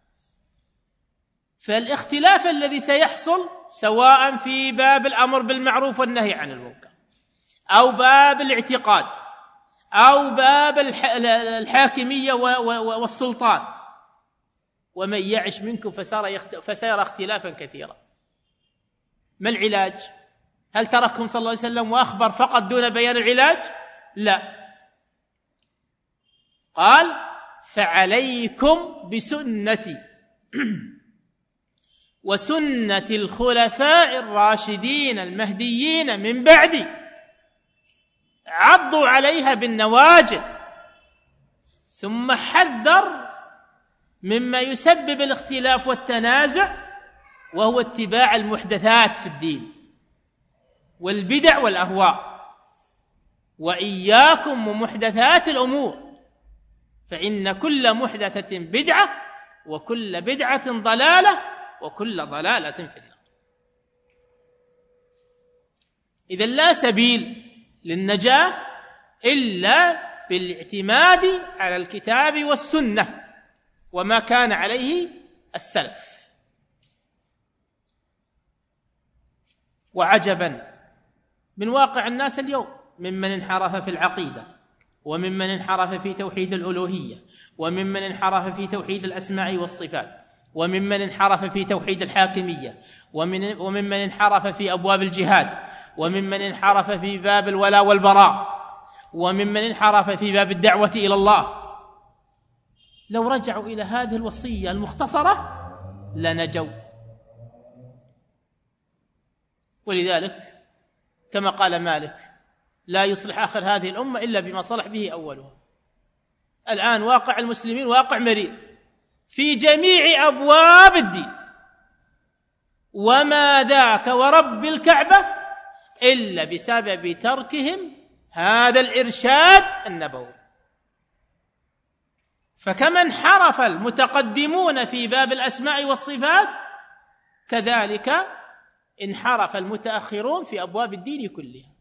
Speaker 2: فالاختلاف الذي سيحصل سواء في باب الأمر بالمعروف والنهي عن المنكر، أو باب الاعتقاد، أو باب الحاكمية والسلطان، ومن يعش منكم فسيرى اختلافا كثيرا. ما العلاج؟ هل تركهم صلى الله عليه وسلم وأخبر فقط دون بيان العلاج؟ لا، قال: فعليكم بسنتي وسنة الخلفاء الراشدين المهديين من بعدي، عضوا عليها بالنواجذ. ثم حذر مما يسبب الاختلاف والتنازع، وهو اتباع المحدثات في الدين والبدع والأهواء. وإياكم ومحدثات الأمور، فإن كل محدثة بدعة، وكل بدعة ضلالة، وكل ضلالة في النار. إذن لا سبيل للنجاة إلا بالاعتماد على الكتاب والسنة وما كان عليه السلف. وعجبا من واقع الناس اليوم، ممن انحرف في العقيدة، وممن انحرف في توحيد الألوهية، وممن انحرف في توحيد الأسماء والصفات، وممن انحرف في توحيد الحاكمية، وممن انحرف في أبواب الجهاد، وممن انحرف في باب الولاء والبراء، وممن انحرف في باب الدعوة إلى الله. لو رجعوا إلى هذه الوصية المختصرة لنجوا. ولذلك كما قال مالك: لا يصلح آخر هذه الأمة إلا بما صلح به أولها. الآن واقع المسلمين واقع مرير في جميع أبواب الدين، وما ذاك ورب الكعبة إلا بسبب تركهم هذا الإرشاد النبوي. فكما انحرف المتقدمون في باب الأسماء والصفات، كذلك انحرف المتأخرون في أبواب الدين كلها،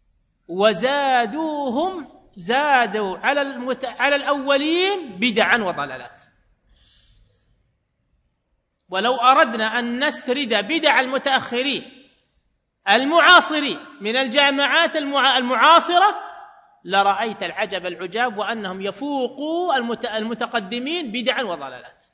Speaker 2: زادوا على الأولين بدعا وضلالات. ولو أردنا أن نسرد بدع المتأخرين المعاصرين من الجامعات المعاصرة لرأيت العجب العجاب، وأنهم يفوقوا المتقدمين بدعا وضلالات.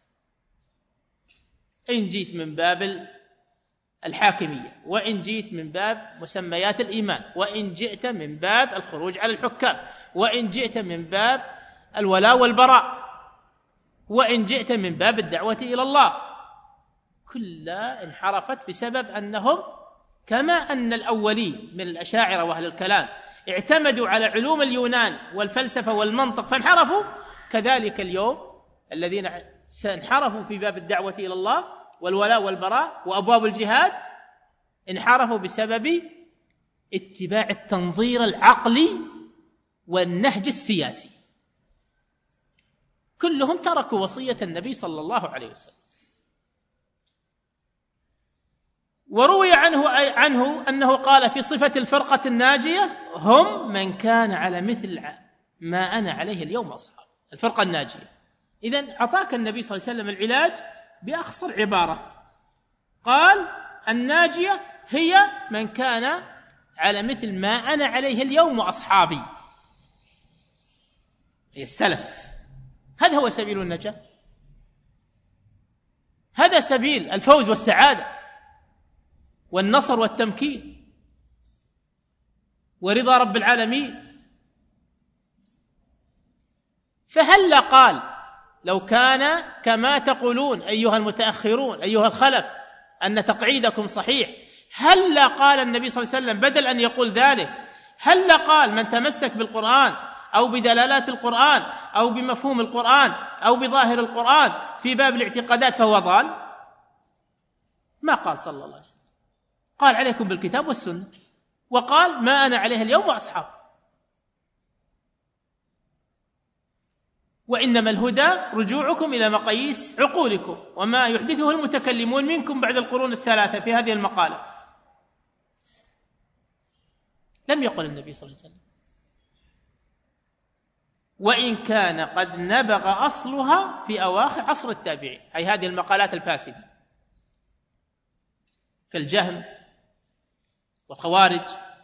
Speaker 2: إن جيت من باب الحاكمية، وإن جيت من باب مسميات الإيمان، وإن جئت من باب الخروج على الحكام، وإن جئت من باب الولاء والبراء، وإن جئت من باب الدعوة إلى الله، كلها انحرفت بسبب أنهم كما أن الأولين من الأشاعرة وأهل الكلام اعتمدوا على علوم اليونان والفلسفة والمنطق فانحرفوا، كذلك اليوم الذين سانحرفوا في باب الدعوة إلى الله والولاء والبراء وأبواب الجهاد انحرفوا بسبب اتباع التنظير العقلي والنهج السياسي. كلهم تركوا وصية النبي صلى الله عليه وسلم. وروي عنه أنه قال في صفة الفرقة الناجية: هم من كان على مثل ما أنا عليه اليوم أصحاب. الفرقة الناجية. إذن أعطاك النبي صلى الله عليه وسلم العلاج بأخصر عبارة، قال: الناجية هي من كان على مثل ما أنا عليه اليوم وأصحابي، هي السلف. هذا هو سبيل النجاة، هذا سبيل الفوز والسعادة والنصر والتمكين ورضا رب العالمين. فهل قال لو كان كما تقولون أيها المتأخرون أيها الخلف أن تقعيدكم صحيح، هل قال النبي صلى الله عليه وسلم بدل أن يقول ذلك هل قال من تمسك بالقرآن أو بدلالات القرآن أو بمفهوم القرآن أو بظاهر القرآن في باب الاعتقادات فهو ضال؟ ما قال صلى الله عليه وسلم، قال عليكم بالكتاب والسنة، وقال ما أنا عليه اليوم وأصحابي. وإنما الهدى رجوعكم إلى مقاييس عقولكم وما يحدثه المتكلمون منكم بعد القرون الثلاثة في هذه المقالة. لم يقل النبي صلى الله عليه وسلم، وإن كان قد نبغ أصلها في أواخر عصر التابعين، أي هذه المقالات الفاسدة كالجهم والخوارج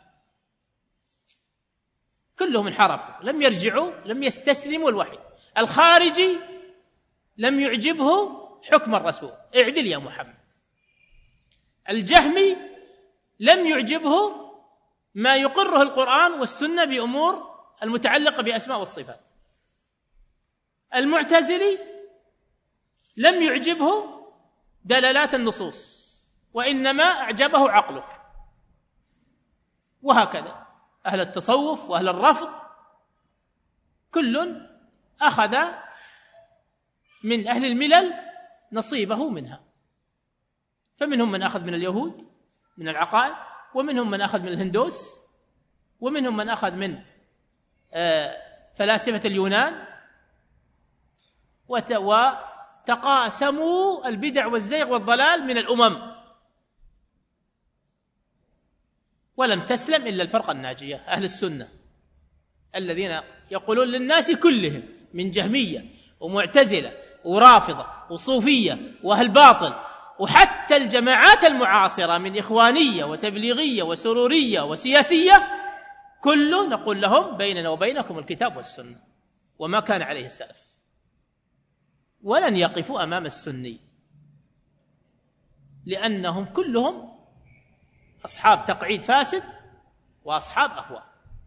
Speaker 2: كلهم انحرفوا، لم يرجعوا، لم يستسلموا الوحي. الخارجي لم يعجبه حكم الرسول، اعدل يا محمد. الجهمي لم يعجبه ما يقره القرآن والسنة بأمور المتعلقة بأسماء والصفات. المعتزلي لم يعجبه دلالات النصوص، وإنما أعجبه عقله. وهكذا أهل التصوف وأهل الرفض كل أخذ من أهل الملل نصيبه منها، فمنهم من أخذ من اليهود من العقائد، ومنهم من أخذ من الهندوس، ومنهم من أخذ من فلاسفة اليونان، وتقاسموا البدع والزيغ والضلال من الأمم، ولم تسلم إلا الفرقة الناجية أهل السنة الذين يقولون للناس كلهم من جهمية ومعتزلة ورافضة وصوفية وأهل باطل، وحتى الجماعات المعاصرة من إخوانية وتبليغية وسرورية وسياسية، كل نقول لهم بيننا وبينكم الكتاب والسنة وما كان عليه السلف، ولن يقفوا أمام السني، لأنهم كلهم أصحاب تقعيد فاسد وأصحاب أهواء.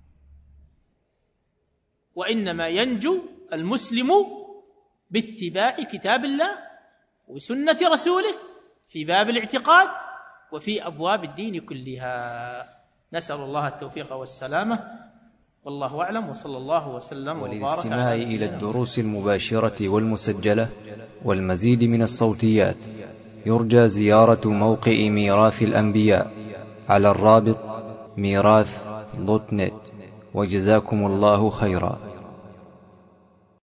Speaker 2: وإنما ينجو المسلم باتباع كتاب الله وسنة رسوله في باب الاعتقاد وفي أبواب الدين كلها. نسأل الله التوفيق والسلامة، والله أعلم، وصلى الله وسلم وبارك.
Speaker 1: وللاستماع إلى الدروس المباشرة والمسجلة والمزيد من الصوتيات يرجى زيارة موقع ميراث الأنبياء على الرابط ميراث.net. وجزاكم الله خيرا.